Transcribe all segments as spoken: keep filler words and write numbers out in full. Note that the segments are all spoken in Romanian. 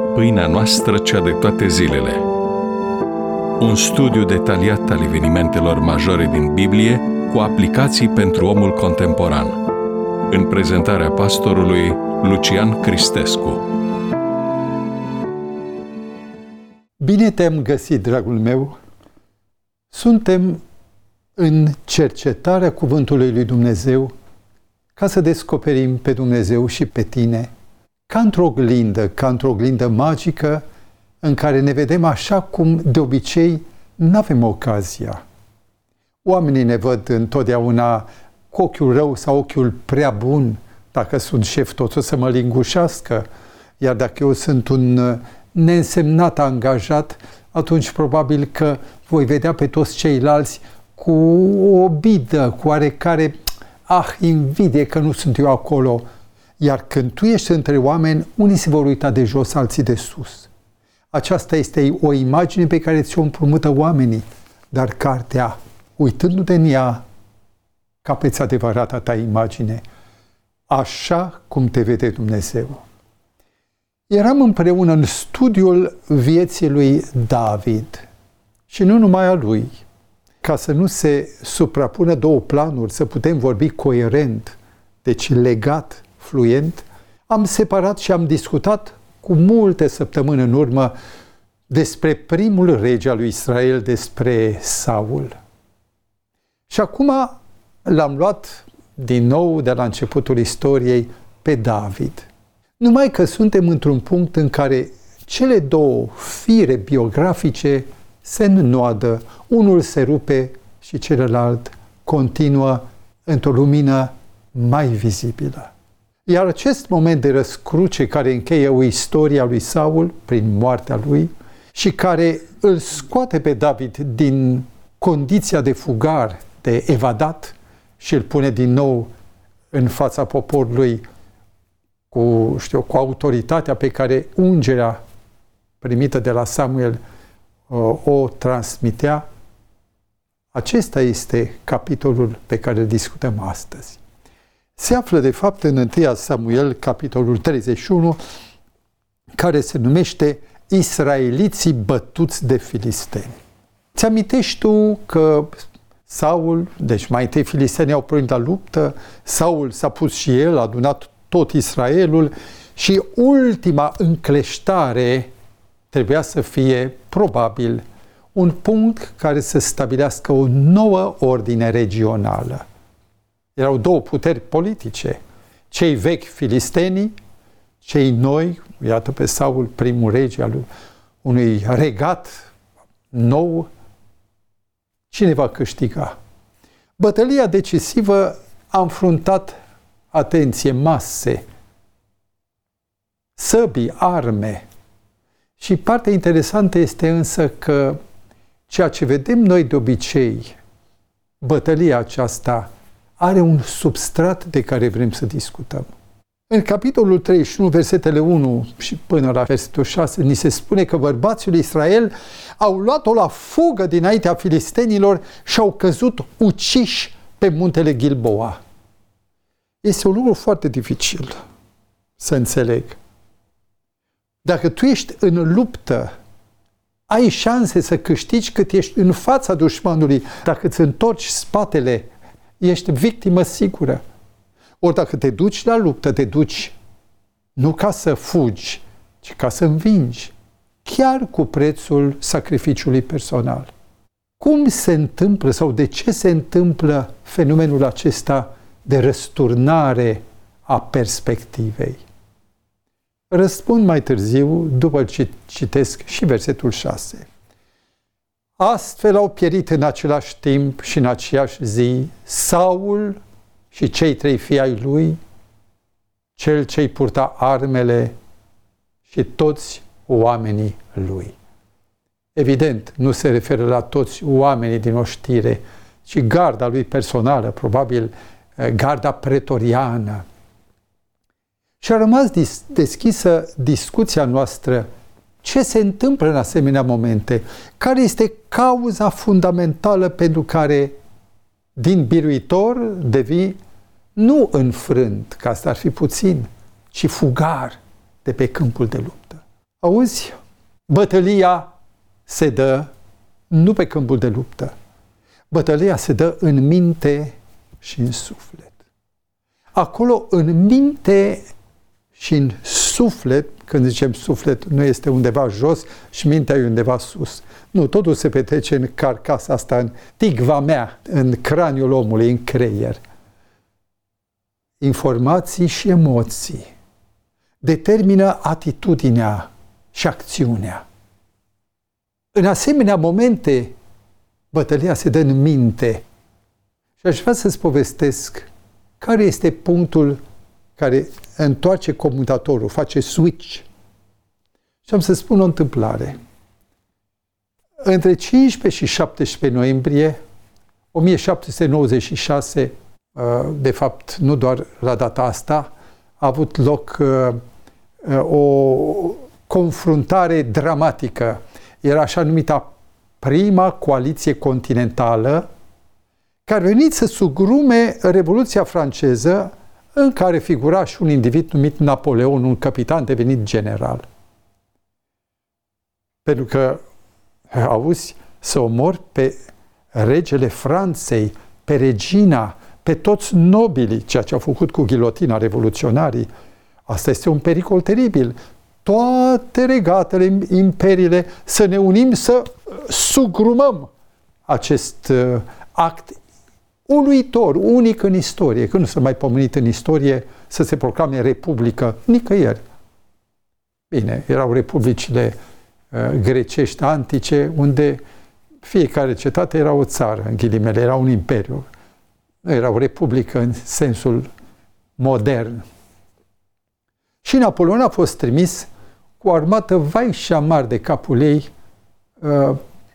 Pâinea noastră, cea de toate zilele. Un studiu detaliat al evenimentelor majore din Biblie cu aplicații pentru omul contemporan. În prezentarea pastorului Lucian Cristescu. Bine te-am găsit, dragul meu! Suntem în cercetarea Cuvântului lui Dumnezeu ca să descoperim pe Dumnezeu și pe tine, ca într-o oglindă, ca într-o oglindă magică în care ne vedem așa cum de obicei n-avem ocazia. Oamenii ne văd întotdeauna cu ochiul rău sau ochiul prea bun. Dacă sunt șef, toți o să mă lingușească, iar dacă eu sunt un neînsemnat angajat, atunci probabil că voi vedea pe toți ceilalți cu o obidă, cu oarecare, ah, invidie că nu sunt eu acolo. Iar când tu ești între oameni, unii se vor uita de jos, alții de sus. Aceasta este o imagine pe care ți-o împrumută oamenii, dar cartea, uitându-te în ea, capeți adevărata ta imagine, așa cum te vede Dumnezeu. Eram împreună în studiul vieții lui David și nu numai a lui, ca să nu se suprapună două planuri, să putem vorbi coerent, deci legat, fluent, am separat și am discutat cu multe săptămâni în urmă despre primul rege al lui Israel, despre Saul. Și acum l-am luat din nou de la începutul istoriei pe David. Numai că suntem într-un punct în care cele două fire biografice se înnoadă, unul se rupe și celălalt continuă într-o lumină mai vizibilă. Iar acest moment de răscruce care încheie o istorie a lui Saul prin moartea lui și care îl scoate pe David din condiția de fugar, de evadat și îl pune din nou în fața poporului cu, știu, cu autoritatea pe care ungerea primită de la Samuel o, o transmitea. Acesta este capitolul pe care îl discutăm astăzi. Se află, de fapt, în întâi Samuel, capitolul treizeci și unu, care se numește Israeliții bătuți de filisteni. Ți-amintești tu că Saul, deci mai întâi filistenii au pornit la luptă, Saul s-a pus și el, a adunat tot Israelul și ultima încleștare trebuia să fie, probabil, un punct care să stabilească o nouă ordine regională. Erau două puteri politice, cei vechi filistenii, cei noi, iată pe Saul, primul rege al unui regat nou. Cine va câștiga? Bătălia decisivă a înfruntat, atenție, mase, săbii, arme. Și partea interesantă este însă că ceea ce vedem noi de obicei, bătălia aceasta are un substrat de care vrem să discutăm. În capitolul treizeci și unu, versetele unu și până la versetul șase, ni se spune că bărbații lui Israel au luat-o la fugă dinaintea filistenilor și au căzut uciși pe muntele Gilboa. Este un lucru foarte dificil să înțeleg. Dacă tu ești în luptă, ai șanse să câștigi cât ești în fața dușmanului. Dacă îți întorci spatele, ești victimă sigură. Ori dacă te duci la luptă, te duci nu ca să fugi, ci ca să învingi, chiar cu prețul sacrificiului personal. Cum se întâmplă sau de ce se întâmplă fenomenul acesta de răsturnare a perspectivei? Răspund mai târziu, după ce citesc și versetul șase. Astfel au pierit în același timp și în aceeași zi Saul și cei trei fii ai lui, cel ce-i purta armele și toți oamenii lui. Evident, nu se referă la toți oamenii din oștire, ci garda lui personală, probabil garda pretoriană. Și a rămas deschisă discuția noastră. Ce se întâmplă în asemenea momente? Care este cauza fundamentală pentru care din biruitor devii nu înfrânt, că asta ar fi puțin, ci fugar de pe câmpul de luptă? Auzi, bătălia se dă nu pe câmpul de luptă. Bătălia se dă în minte și în suflet. Acolo, în minte și în suflet, când zicem suflet, nu este undeva jos și mintea e undeva sus. Nu, totul se petrece în carcasa asta, în tigva mea, în craniul omului, în creier. Informații și emoții determină atitudinea și acțiunea. În asemenea momente, bătălia se dă în minte. Și aș vrea să-ți povestesc care este punctul care întoarce comutatorul, face switch. Și am să spun o întâmplare. Între cincisprezece și șaptesprezece noiembrie o mie șapte sute nouăzeci și șase, de fapt nu doar la data asta, a avut loc o confruntare dramatică. Era așa numita prima coaliție continentală care a venit să sugrume Revoluția franceză, în care figura și un individ numit Napoleon, un capitan devenit general. Pentru că, auzi, să omori pe regele Franței, pe regina, pe toți nobilii, ceea ce au făcut cu ghilotina revoluționarii, asta este un pericol teribil. Toate regatele, imperiile, să ne unim, să sugrumăm acest uh, act uluitor, unic în istorie, că nu s-a mai pomenit în istorie să se proclame republică nicăieri. Bine, erau republicile uh, grecești antice, unde fiecare cetate era o țară, în ghilimele, era un imperiu. Nu era o republică în sensul modern. Și Napoleon a fost trimis cu o armată vai și amar de capul ei, uh,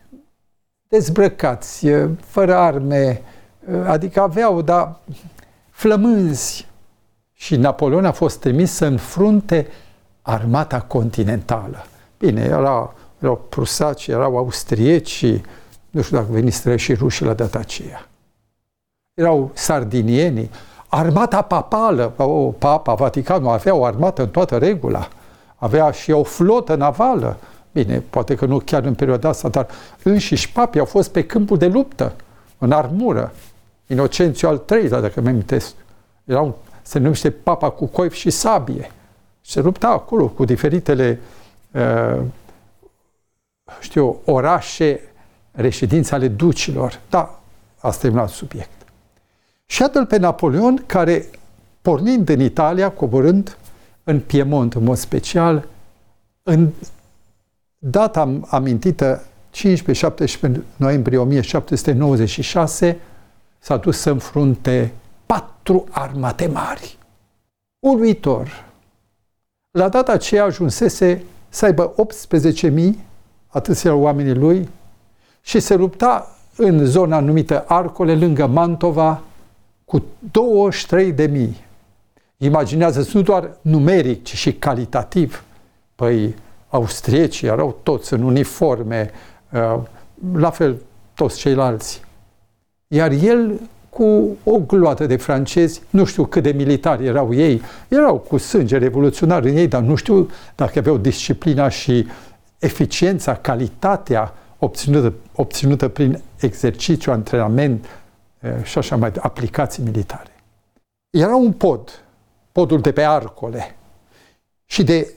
dezbrăcați, uh, fără arme, adică aveau, dar flămânzi. Și Napoleon a fost trimis să înfrunte armata continentală. Bine, erau, erau prusaci, erau austrieci, nu știu dacă veniseră și rușii la data aceea. Erau sardinienii. Armata papală, o, Papa, Vaticanul, avea o armată în toată regula. Avea și o flotă navală. Bine, poate că nu chiar în perioada asta, dar înșiși papii au fost pe câmpul de luptă, în armură. Inocențiu al treilea, dacă mi amintesc. Era un, se numește Papa cu coif și sabie. Se lupta acolo cu diferitele uh, știu, orașe, reședințe ale ducilor. Da, asta e un alt subiect. Și atât pe Napoleon, care, pornind în Italia, coborând în Piemont, în mod special, în data amintită, cincisprezece șaptesprezece noiembrie o mie șapte sute nouăzeci și șase, s-a dus să înfrunte patru armate mari. Uluitor! La data aceea ajunsese să aibă optsprezece mii, atâți erau oamenii lui, și se lupta în zona numită Arcole, lângă Mantova, cu douăzeci și trei de mii. Imaginează-ți, nu doar numeric, ci și calitativ. Păi, austriecii erau toți în uniforme, la fel toți ceilalți. Iar el, cu o gloată de francezi, nu știu cât de militari erau ei, erau cu sânge revoluționar în ei, dar nu știu dacă aveau disciplina și eficiența, calitatea obținută, obținută prin exercițiu, antrenament și așa mai departe, aplicații militare. Era un pod, podul de pe Arcole, și de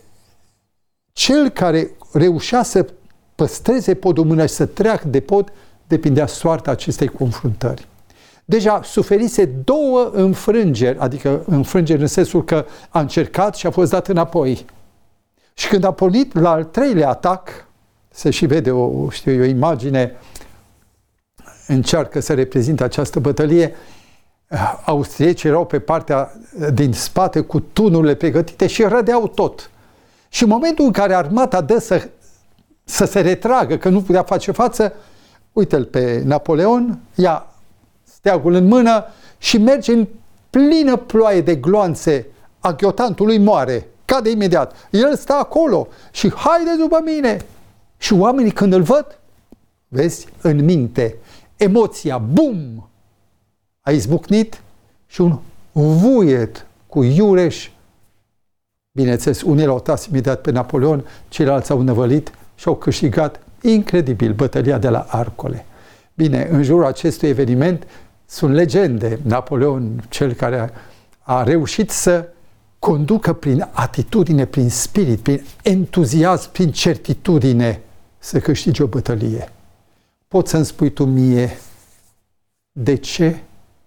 cel care reușea să păstreze podul în mână și să treacă de pod, depindea soarta acestei confruntări. Deja suferise două înfrângeri, adică înfrângeri în sensul că a încercat și a fost dat înapoi. Și când a pornit la al treilea atac, se și vede o, știu, o imagine, încearcă să reprezinte această bătălie, austriecii erau pe partea din spate cu tunurile pregătite și rădeau tot. Și în momentul în care armata dă să, să se retragă, că nu putea face față, uite-l pe Napoleon, ia steagul în mână și merge în plină ploaie de gloanțe. Aghiotantul lui moare, cade imediat. El stă acolo și haide după mine. Și oamenii când îl văd, vezi, în minte, emoția, bum, a izbucnit și un vuiet cu iureș Bineînțeles, unii l-au intimidat pe Napoleon, ceilalți au năvălit și au câștigat incredibil bătălia de la Arcole. Bine, în jurul acestui eveniment sunt legende. Napoleon, cel care a, a reușit să conducă prin atitudine, prin spirit, prin entuziasm, prin certitudine să câștige o bătălie. Poți să-mi spui tu mie de ce?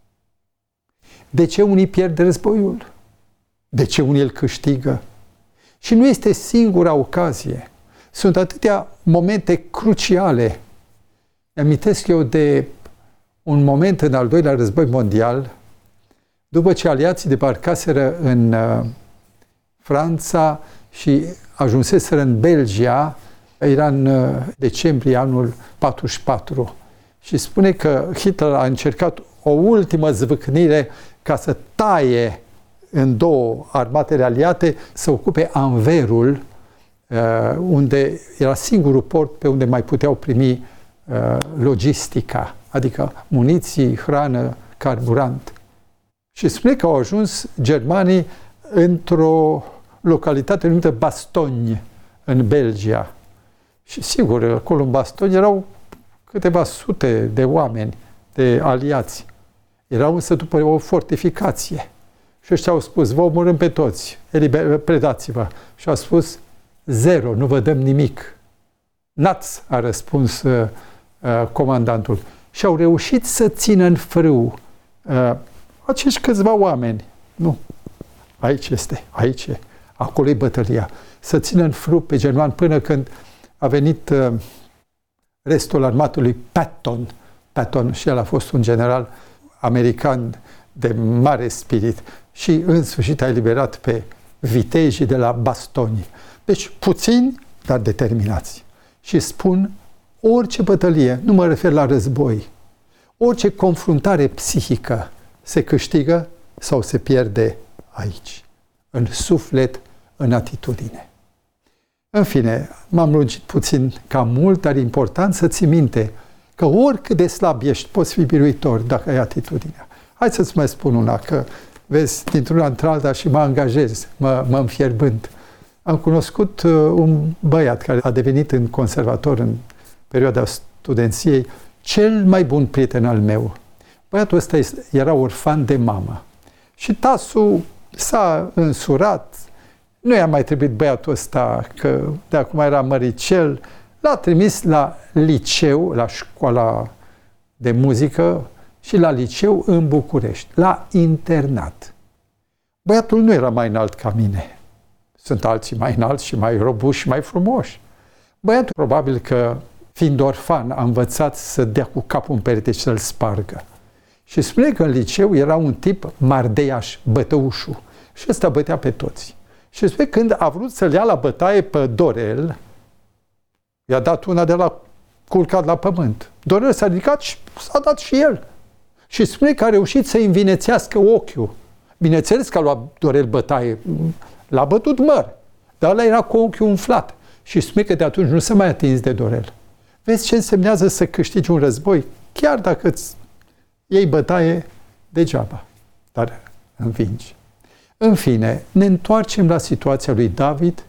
De ce unii pierd războiul? De ce unii îl câștigă? Și nu este singura ocazie. Sunt atâtea momente cruciale. Amintesc eu de un moment în al doilea război mondial, după ce aliații debarcaseră în uh, Franța și ajunseseră în Belgia, era în uh, decembrie anul patruzeci și patru. Și spune că Hitler a încercat o ultimă zvâcnire ca să taie în două armatele aliate, să ocupe Anverul, uh, unde era singurul port pe unde mai puteau primi uh, logistica, adică muniții, hrană, carburant. Și spune că au ajuns germanii într-o localitate numită Bastogne, în Belgia. Și sigur, acolo în Bastogne erau câteva sute de oameni, de aliați. Erau însă după o fortificație. Și ăștia au spus, vă omorâm pe toți, eliber, predați-vă. Și au spus, zero, nu vă dăm nimic. Nați, a răspuns uh, uh, comandantul. Și au reușit să țină în frâu uh, acești câțiva oameni. Nu, aici este, aici e, acolo e bătălia. Să țină în frâu pe germani până când a venit uh, restul armatului Patton. Patton și el a fost un general american de mare spirit și în sfârșit a eliberat pe vitejii de la Bastogne. Deci puțini, dar determinați. Și spun, orice bătălie, nu mă refer la război, orice confruntare psihică se câștigă sau se pierde aici, în suflet, în atitudine. În fine, m-am lungit puțin cam mult, dar e important să ții minte că oricât de slab ești, poți fi biruitor dacă ai atitudinea. Hai să-ți mai spun una, că vezi, dintr-una într-alta și mă angajez, mă, mă înfierbânt. Am cunoscut uh, un băiat care a devenit în conservator în perioada studenției cel mai bun prieten al meu. Băiatul ăsta era orfan de mamă. Și tasul s-a însurat, nu i-a mai trebuit băiatul ăsta, că de acum era măricel, l-a trimis la liceu, la școala de muzică și la liceu în București, la internat. Băiatul nu era mai înalt ca mine. Sunt alții mai înalți și mai robuși și mai frumoși. Băiatul probabil că, fiind orfan, a învățat să dea cu capul în perete și să-l spargă. Și spune că în liceu era un tip mardeiaș, bătăușul. Și ăsta bătea pe toți. Și spune că când a vrut să-l ia la bătaie pe Dorel, i-a dat una de la culcat la pământ. Dorel s-a ridicat și s-a dat și el. Și spune că a reușit să învinețească ochiul. Bineînțeles că a luat Dorel bătaie, l-a bătut măr, dar ăla era cu ochiul umflat. Și spune că de atunci nu s-a mai atins de Dorel. Vezi ce însemnează să câștigi un război? Chiar dacă îți iei bătaie degeaba, dar învingi. În fine, ne întoarcem la situația lui David,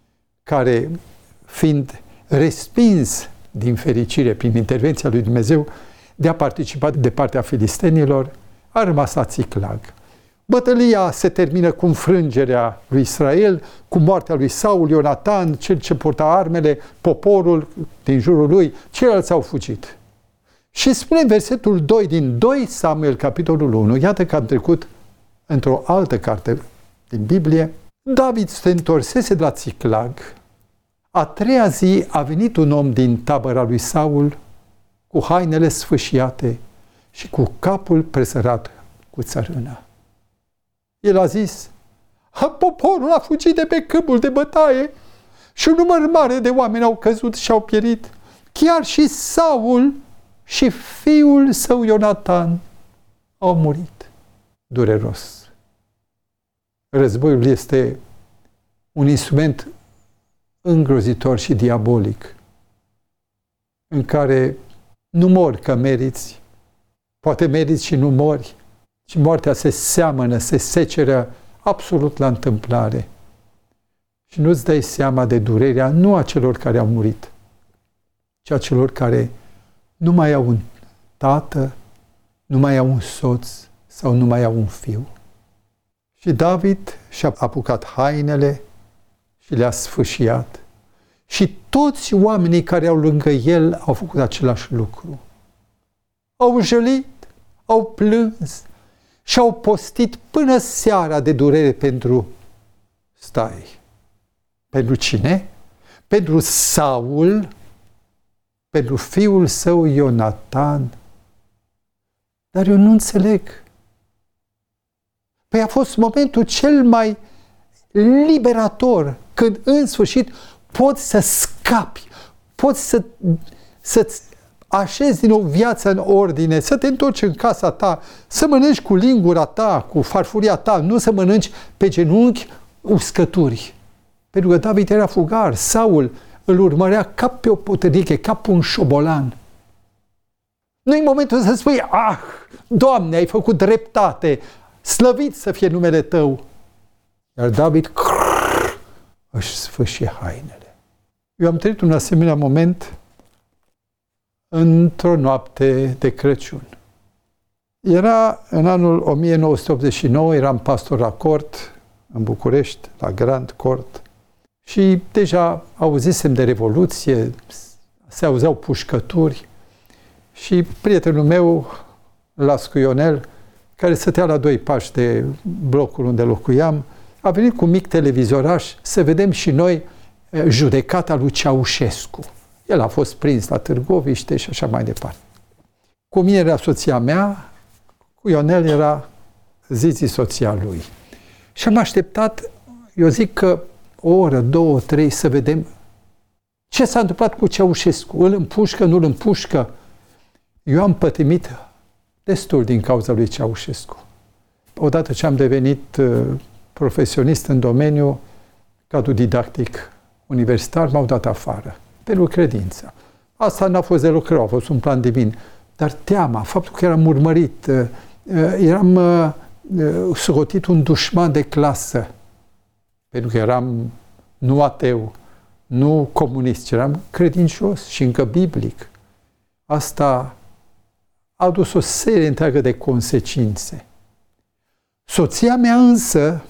care, fiind respins din fericire prin intervenția lui Dumnezeu de a participa de partea filistenilor, a rămas la Țiclag. Bătălia se termină cu înfrângerea lui Israel, cu moartea lui Saul, Ionatan, cel ce purta armele, poporul din jurul lui, ceilalți au fugit. Și spune în versetul doi din doi Samuel, capitolul unu, iată că am trecut într-o altă carte din Biblie, David se întorsese de la Țiclag. A treia zi a venit un om din tabăra lui Saul cu hainele sfâșiate și cu capul presărat cu țărână. El a zis, poporul a fugit de pe câmpul de bătaie și un număr mare de oameni au căzut și au pierit. Chiar și Saul și fiul său Ionatan au murit. Dureros. Războiul este un instrument îngrozitor și diabolic, în care nu mori că meriți, poate meriți și nu mori, și moartea se seamănă, se seceră absolut la întâmplare. și nu-ți dai seama de durerea nu a celor care au murit, ci a celor care nu mai au un tată, nu mai au un soț sau nu mai au un fiu. Și David și-a apucat hainele și le-a sfâșiat. Și toți oamenii care au lângă el au făcut același lucru. Au jălit, au plâns și au postit până seara de durere pentru stai. Pentru cine? Pentru Saul, pentru fiul său Ionatan. Dar eu nu înțeleg. Păi a fost momentul cel mai liberator, când în sfârșit poți să scapi, poți să, să-ți așezi din nou viața în ordine, să te întorci în casa ta, să mănânci cu lingura ta, cu farfuria ta, nu să mănânci pe genunchi uscături. Pentru că David era fugar, Saul îl urmărea ca pe o potăriche, ca pe un șobolan. Nu-i momentul să spui, ah, Doamne, ai făcut dreptate, slăvit să fie numele Tău. Iar David crrr, își sfâșie hainele. Eu am trăit un asemenea moment într-o noapte de Crăciun. Era în anul o mie nouă sute optzeci și nouă, eram pastor la Cort, în București, la Grand Cort, și deja auzisem de Revoluție, se auzeau pușcături și prietenul meu, Lascu Ionel, care stătea la doi pași de blocul unde locuiam, a venit cu un mic televizoraș să vedem și noi judecata lui Ceaușescu. El a fost prins la Târgoviște și așa mai departe. Cu mine era soția mea, cu Ionel era Zizi, soția lui. Și am așteptat, eu zic că o oră, două, trei, să vedem ce s-a întâmplat cu Ceaușescu. Îl împușcă, nu îl împușcă. Eu am pătimit destul din cauza lui Ceaușescu. Odată ce am devenit uh, profesionist în domeniu, cadru didactic universitar, m-au dat afară. Pentru credință. Asta n-a fost deloc rău, a fost un plan divin. Dar teama, faptul că eram urmărit, uh, uh, eram uh, uh, socotit un dușman de clasă, pentru că eram nu ateu, nu comunist, ci eram credincios și încă biblic. Asta a adus o serie întreagă de consecințe. Soția mea însă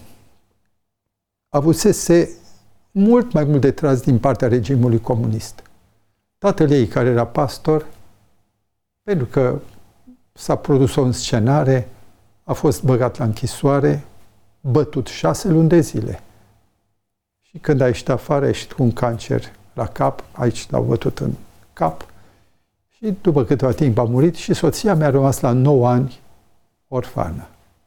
avusese mult mai mult de tras din partea regimului comunist. Tatăl ei, care era pastor, pentru că s-a produs o înscenare, a fost băgat la închisoare, bătut șase luni de zile. Și când a ieșit afară, a ieșit cu un cancer la cap, aici l-au bătut în cap, și după câteva timp a murit și soția mea a rămas la nouă ani orfană.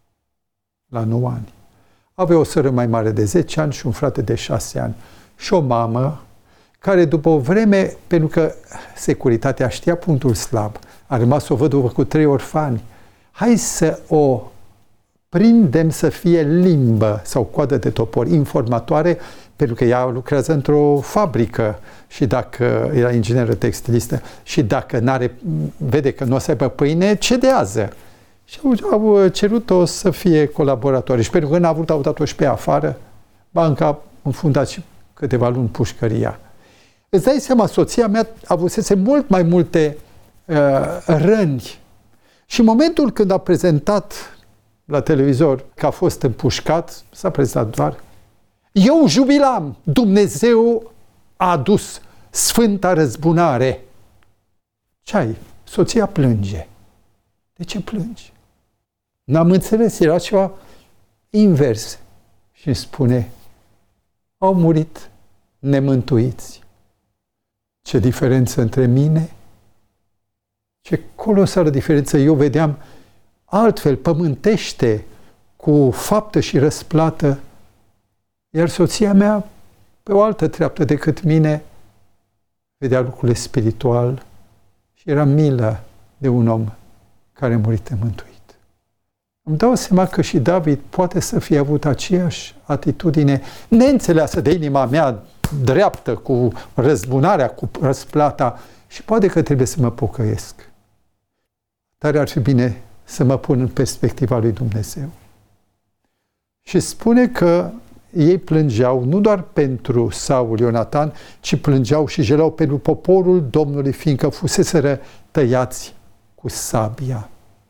La nouă ani. Avea o soră mai mare de zece ani și un frate de șase ani. Și o mamă care după o vreme, pentru că securitatea știa punctul slab, a rămas o văduvă cu trei orfani. Hai să o prindem să fie limbă sau coadă de topor, informatoare, pentru că ea lucrează într-o fabrică și dacă era ingineră textilistă și dacă n-are, vede că nu o să aibă pâine, cedează. Și au, au cerut-o să fie colaboratoare. Și pentru că n-a vrut, au dat-o și pe afară, banca a înfundat și câteva luni pușcăria. Îți dai seama, soția mea avusese mult mai multe uh, răni. Și în momentul când a prezentat la televizor că a fost împușcat, s-a prezentat doar, eu jubilam, Dumnezeu a adus sfânta răzbunare. Ce ai? Soția plânge. De ce plângi? N-am înțeles, era ceva invers. Și îmi spune, au murit nemântuiți. Ce diferență între mine? Ce colosală diferență! Eu vedeam altfel, pământește, cu faptă și răsplată, iar soția mea, pe o altă treaptă decât mine, vedea lucrurile spiritual și era milă de un om care a murit nemântuit. Îmi dau seama că și David poate să fie avut aceeași atitudine neînțeleasă de inima mea dreaptă, cu răzbunarea, cu răsplata, și poate că trebuie să mă pocăiesc. Dar ar fi bine să mă pun în perspectiva lui Dumnezeu. Și spune că ei plângeau nu doar pentru Saul Ionatan, ci plângeau și jelau pentru poporul Domnului, fiindcă fuseseră tăiați cu sabia.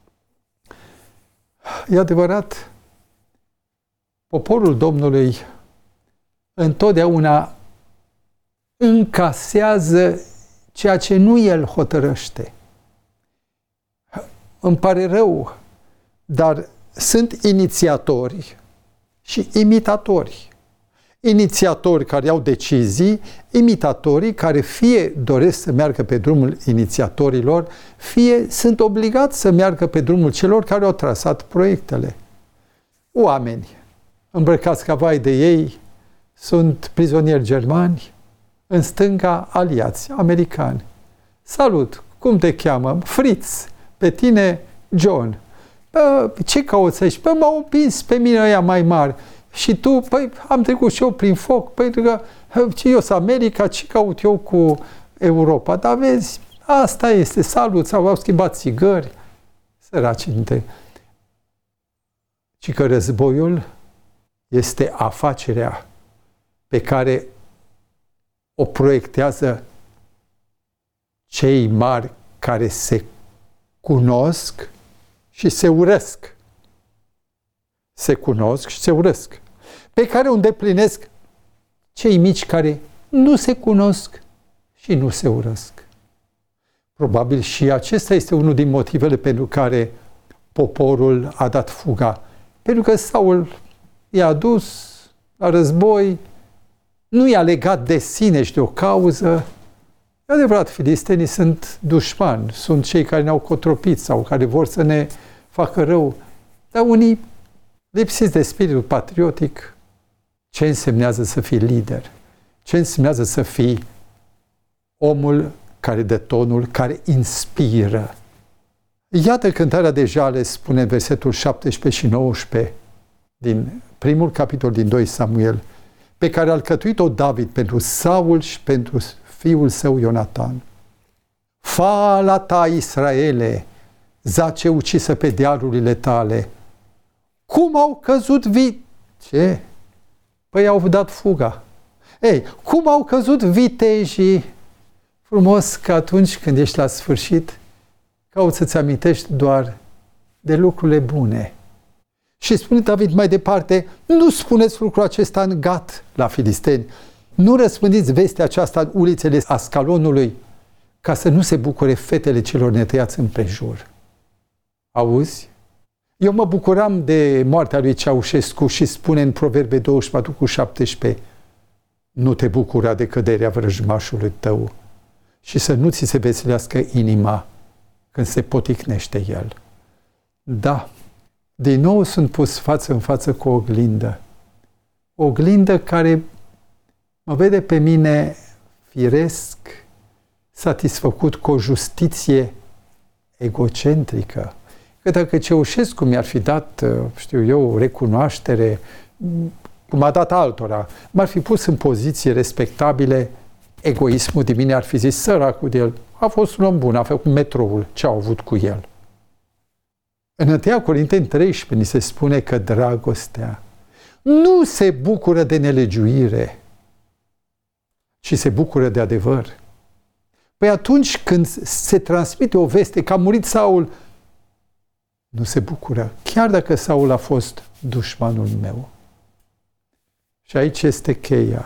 E adevărat, poporul Domnului întotdeauna încasează ceea ce nu el hotărăște. Îmi pare rău, dar sunt inițiatori și imitatori. Inițiatori care iau decizii, imitatorii care fie doresc să meargă pe drumul inițiatorilor, fie sunt obligați să meargă pe drumul celor care au trasat proiectele. Oameni îmbrăcați ca vai de ei sunt prizonieri germani, în stânga aliați americani. Salut, cum te cheamă? Fritz, pe tine John. Bă, ce cauți aici? Bă, m-au împins pe mine ăia mai mari. Și tu, păi, am trecut și eu prin foc, pentru că eu sunt America, ce caut eu cu Europa? Dar vezi, asta este, salut, sau au schimbat țigări, săraci dintre. Și că războiul este afacerea pe care o proiectează cei mari care se cunosc și se urăsc. Se cunosc și se urăsc. Pe care o îndeplinesc cei mici care nu se cunosc și nu se urăsc. Probabil și acesta este unul din motivele pentru care poporul a dat fuga. Pentru că Saul i-a dus la război, nu i-a legat de sine și de o cauză. E adevărat, filistenii sunt dușmani, sunt cei care ne-au cotropit sau care vor să ne facă rău. Dar unii lipsiți de spiritul patriotic, ce însemnează să fii lider? Ce însemnează să fii omul care dă tonul, care inspiră? Iată cântarea de jale, spune versetul șaptesprezece și nouăsprezece din primul capitol din doi Samuel, pe care a alcătuit-o David pentru Saul și pentru fiul său Ionatan. Fala ta, Israele, zace ucisă pe dealurile tale, cum au căzut vii... Ce? Păi au dat fuga. Ei, cum au căzut vitejii? Frumos că atunci când ești la sfârșit, cauți să-ți amintești doar de lucrurile bune. Și spune David mai departe, nu spuneți lucrul acesta în Gat la filisteni, nu răspândiți vestea aceasta în ulițele Ascalonului, ca să nu se bucure fetele celor netăiați împrejur. Auzi? Eu mă bucuram de moartea lui Ceaușescu și spune în Proverbe douăzeci și patru cu șaptesprezece, nu te bucura de căderea vrăjmașului tău și să nu ți se veselească inima când se poticnește el. Da, din nou sunt pus față în față cu o oglindă. O oglindă care mă vede pe mine firesc, satisfăcut cu o justiție egocentrică. Că dacă Ceaușescu mi-ar fi dat, știu eu, recunoaștere, cum a dat altora, m-ar fi pus în poziție respectabile, egoismul de mine ar fi zis, săracul de el, a fost un om bun, a făcut metroul, ce au avut cu el. În întâi Corinteni treisprezece ni se spune că dragostea nu se bucură de nelegiuire, ci se bucură de adevăr. Păi atunci când se transmite o veste că a murit Saul, nu se bucură, chiar dacă Saul a fost dușmanul meu. Și aici este cheia.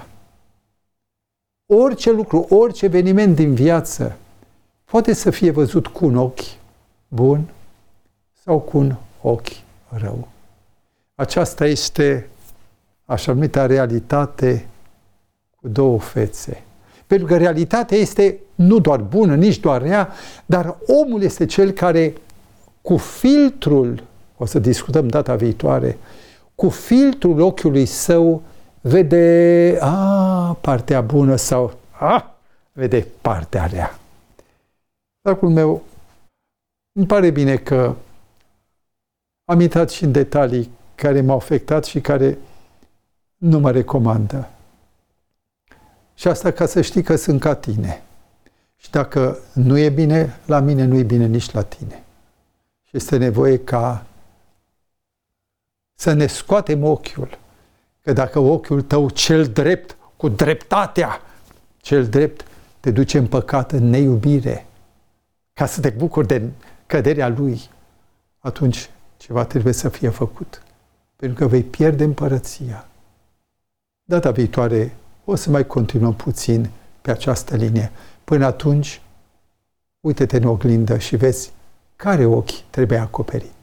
Orice lucru, orice eveniment din viață poate să fie văzut cu un ochi bun sau cu un ochi rău. Aceasta este așa numită realitate cu două fețe. Pentru că realitatea este nu doar bună, nici doar rea, dar omul este cel care cu filtrul, o să discutăm data viitoare, cu filtrul ochiului său vede a, partea bună sau a, vede partea rea. Dragul meu, îmi pare bine că am intrat și în detalii care m-au afectat și care nu mă recomandă. Și asta ca să știi că sunt ca tine. Și dacă nu e bine la mine, nu e bine nici la tine. Și este nevoie ca să ne scoatem ochiul că dacă ochiul tău cel drept, cu dreptatea, cel drept, te duce în păcat, în neiubire, ca să te bucuri de căderea lui, atunci ceva trebuie să fie făcut. Pentru că vei pierde împărăția. Data viitoare o să mai continuăm puțin pe această linie. Până atunci, uite-te în oglindă și vezi care ochi trebuie acoperiți.